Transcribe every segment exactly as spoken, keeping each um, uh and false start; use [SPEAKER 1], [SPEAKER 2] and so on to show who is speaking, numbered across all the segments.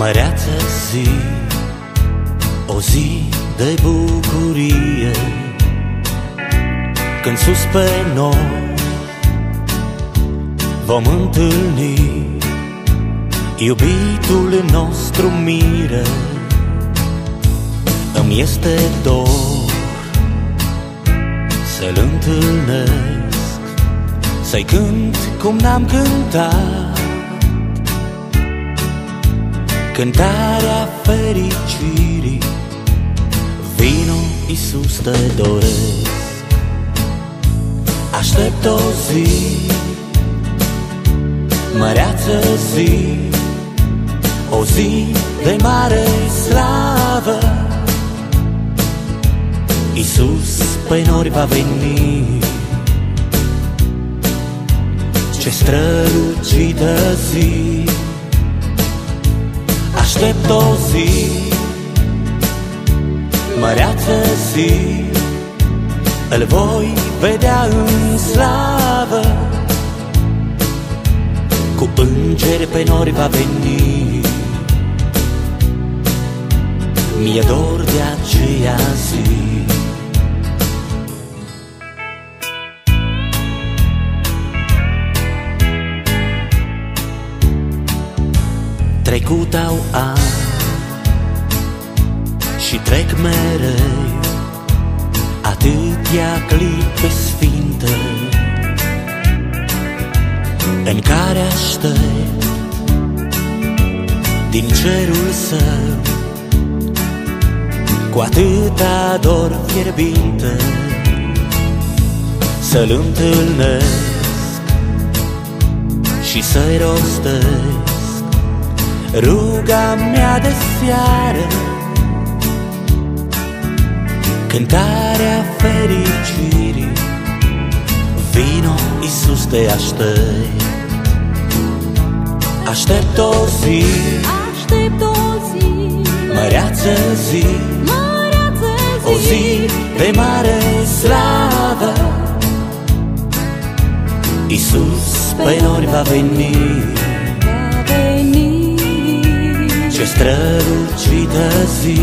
[SPEAKER 1] Măreață zi, o zi de bucurie, când sus pe noi vom întâlni iubitul nostru mire. Îmi este dor să-l întâlnesc, să-i cânt cum n-am cântat, cântarea fericirii. Vino, Iisus, te doresc. Aștept o zi, măreață zi, o zi de mare slavă. Iisus pe nori va veni, ce strălucită zi. Aștept o zi, măreață zi, îl voi vedea în slavă. Cu îngeri pe nori va veni, mi-e dor de aceea zi. Trecut au ani și trec mereu atâtea clipe sfinte, în care aștept din cerul său cu atâta dor fierbinte să-l întâlnesc și să-i rostesc ruga mea de seară, cântarea fericirii. Vino, Iisus, te aștept. Aștept o zi,
[SPEAKER 2] aștept o zi,
[SPEAKER 1] măreață zi,
[SPEAKER 2] măreață zi,
[SPEAKER 1] o zi de mare slavă. Iisus pe nori va veni,
[SPEAKER 2] va veni,
[SPEAKER 1] ce strălucită zi.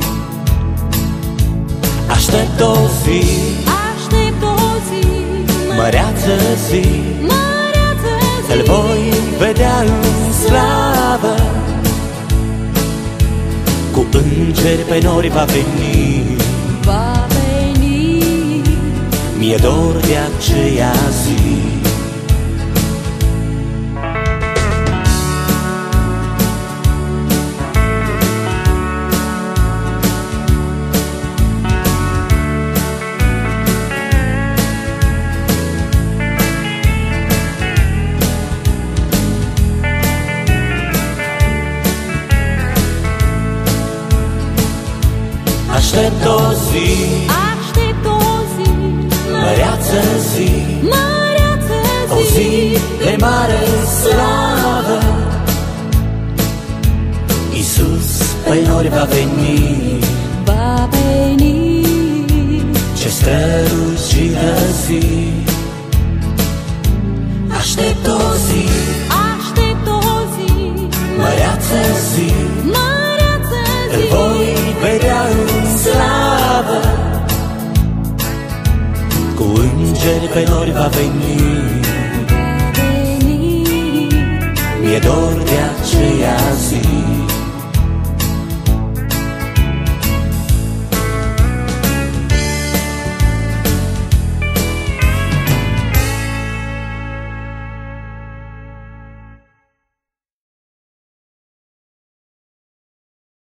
[SPEAKER 1] Aștept o zi,
[SPEAKER 2] aștept o zi,
[SPEAKER 1] măreață zi,
[SPEAKER 2] măreață zi,
[SPEAKER 1] îl voi vedea în slavă. Cu îngeri pe nori va veni,
[SPEAKER 2] va veni,
[SPEAKER 1] mi-e dor de aceea zi. Aștept o zi,
[SPEAKER 2] aștept o zi,
[SPEAKER 1] măreață zi,
[SPEAKER 2] măreață zi,
[SPEAKER 1] o zi de mare slavă. Iisus pe nori va veni,
[SPEAKER 2] va veni,
[SPEAKER 1] ce strălucită zi. Aștept o zi,
[SPEAKER 2] aștept o zi,
[SPEAKER 1] măreață zi,
[SPEAKER 2] măreață zi,
[SPEAKER 1] îl voi vedea în slavă. Cu îngeri pe nori va veni,
[SPEAKER 2] va veni,
[SPEAKER 1] mi-e dor de aceea zi.